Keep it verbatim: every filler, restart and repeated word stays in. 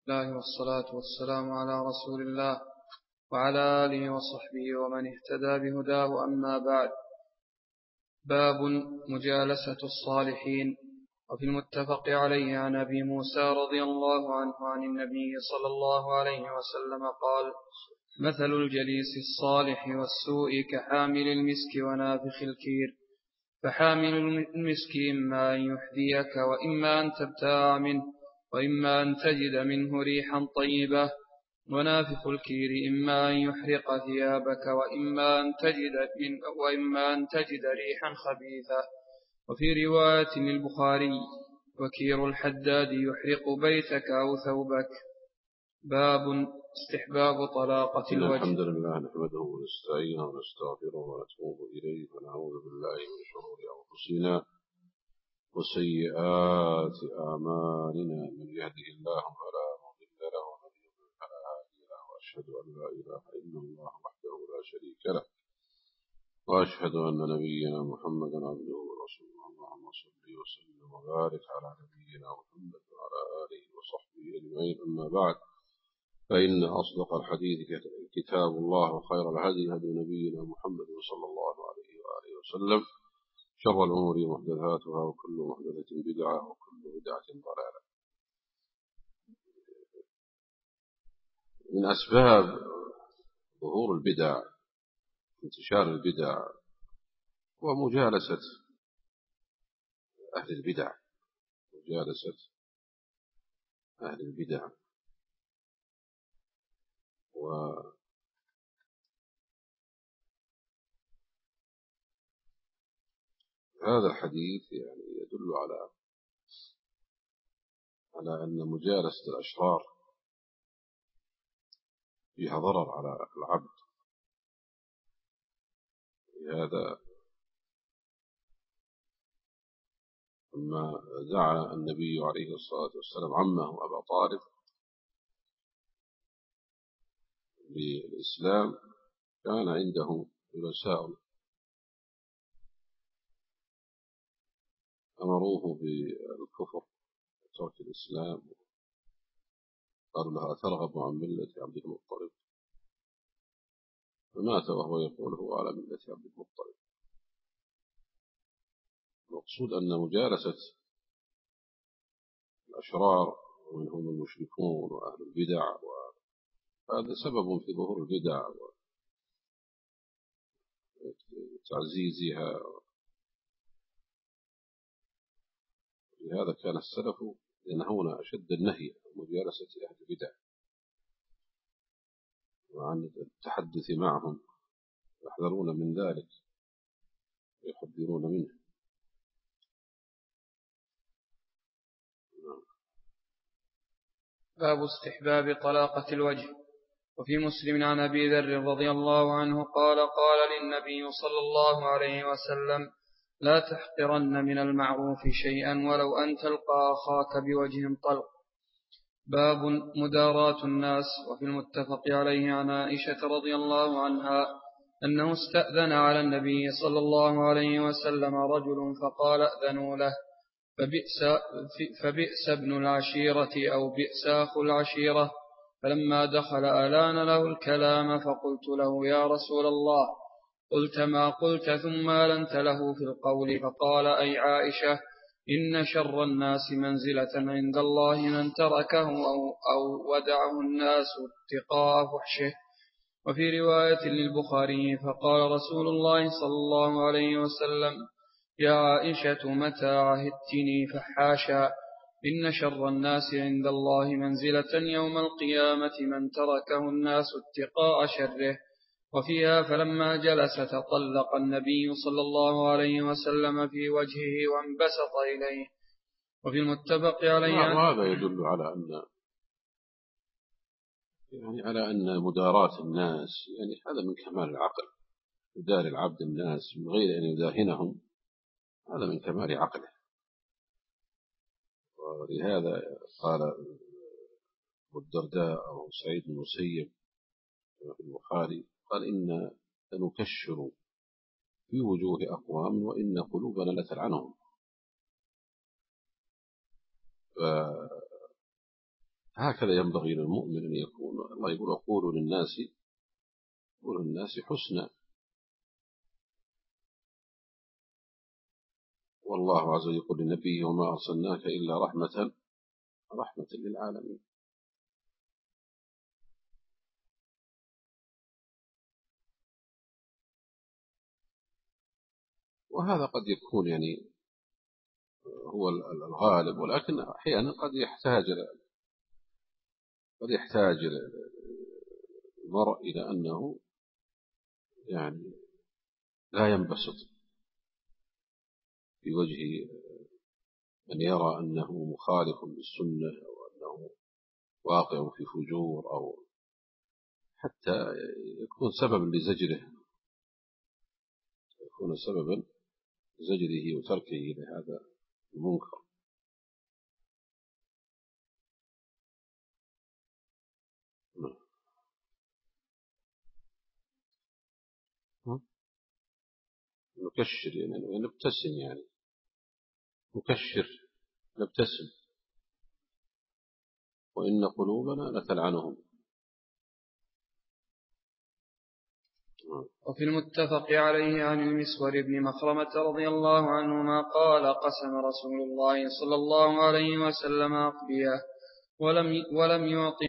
الله والصلاة والسلام على رسول الله وعلى آله وصحبه ومن اهتدى بهداه، أما بعد. باب مجالسة الصالحين. وفي المتفق عليه عن أبي موسى رضي الله عنه عن النبي صلى الله عليه وسلم قال: مثل الجليس الصالح والسوء كحامل المسك ونافخ الكير، فحامل المسك إما أن يحذيك وإما أن تبتاع منه وإما أن تجد منه ريحا طيبة، ونافخ الكير إما أن يحرق ثيابك وإما أن تجد, من وإما أن تجد ريحا خبيثة. وفي رواية للبخاري: وكير الحداد يحرق بيتك أو ثوبك. باب استحباب طلاقة الوجه. الحمد لله نحمده ونستعينه ونستغفره ونتوب إليه ونعوذ بالله من شرور أنفسنا وسيئات أعمالنا، من يهده الله فلا مضل له ومن يضلل فلا هادي له، وأشهد أن لا إله إلا الله وحده لا شريك له، وأشهد أن نبينا محمدا عبده ورسوله. اللهم صل وسلم وبارك على نبينا محمد وعلى آله وصحبه أجمعين. أما بعد، فإن أصدق الحديث كتاب الله، وخير الهدي هدي نبينا محمد صلى الله عليه وآله وسلم، شر الأمور محدثاتها وكل محدثة بدعة وكل بدعة ضلالة. من أسباب ظهور البدع، انتشار البدع، ومجالسة أهل البدع مجالسة أهل البدع وهذا الحديث يعني يدل على على أن مجالسة الأشرار فيها ضرر على العبد. لهذا لما دعا النبي عليه الصلاة والسلام عمه أبا طالب للإسلام، كان عنده جلساء أمروه بالكفر وترك الإسلام، قالوا لها: ترغب عن ملة عبد المطلب؟ فمات وهو يقول هو على ملة عبد المطلب. المقصود أن مجالسة الأشرار ومنهم المشركون وأهل البدع، وهذا سبب في ظهور البدع وتعزيزها. لهذا كان السلف ينهون أشد النهي عن مجالسة أهل البدع وعن التحدث معهم، يحذرون من ذلك ويحذرون منه. باب استحباب طلاقة الوجه. وفي مسلم عن أبي ذر رضي الله عنه قال: قال للنبي صلى الله عليه وسلم: لا تحقرن من المعروف شيئا ولو أن تلقى أخاك بوجه طلق. باب مداراة الناس. وفي المتفق عليه عن عائشة رضي الله عنها أنه استأذن على النبي صلى الله عليه وسلم رجل فقال: أذنوا له، فبئس, فبئس ابن العشيرة أو بئس أخو العشيرة. فلما دخل ألان له الكلام، فقلت له: يا رسول الله، قلت ما قلت ثم ألنت له في القول. فقال: أي عائشة، إن شر الناس منزلة عند الله من تركه أو, أو ودعه الناس اتقاء فحشه. وفي رواية للبخاري: فقال رسول الله صلى الله عليه وسلم: يا عائشة، متى عهدتني فحاشا، إن شر الناس عند الله منزلة يوم القيامة من تركه الناس اتقاء شره. وفيها: فلما جلس تطلق النبي صلى الله عليه وسلم في وجهه وانبسط إليه. وفي المتفق عليه هذا يدل على أن يعني على أن مداراة الناس يعني هذا من كمال العقل. يدار العبد الناس من غير أن يداهنهم، هذا من كمال عقله. ولهذا قال أبو الدرداء أو سعيد بن المسيب في البخاري قال: إن نكشر في وجوه أقوام وإن قلوبنا لتلعنهم. هكذا ينبغي للمؤمن أن يكون. الله يقول قولوا للناس قولوا للناس حسنا، والله عز وجل يقول للنبي وما أرسلناك إلا رحمة رحمة للعالمين. وهذا قد يكون يعني هو الغالب، ولكن أحيانا قد يحتاج قد يحتاج المرء إلى أنه يعني لا ينبسط في وجه من يرى أنه مخالف للسنة أو أنه واقع في فجور، أو حتى يكون سببا لزجره يكون سببا لزجره وتركه لهذا المنكر. نكشر يعني نبتسم، يعني نكشر نبتسم، وإن قلوبنا لتلعنهم. وفي المتفق عليه عن المسور بن مخرمة رضي الله عنهما قال قسم رسول الله صلى الله عليه وسلم أقبياء ولم ولم يعطي